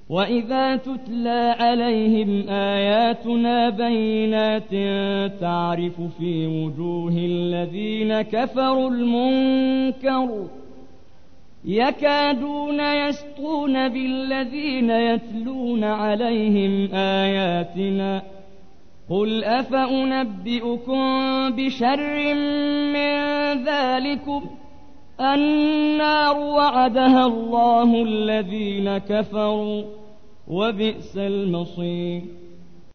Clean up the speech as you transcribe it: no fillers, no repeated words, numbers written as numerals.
وإذا تتلى عليهم آياتنا بينات تعرف في وجوه الذين كفروا المنكر يكادون يسطون بالذين يتلون عليهم آياتنا قل أفأنبئكم بشر من ذلكم النار وعدها الله الذين كفروا وبئس المصير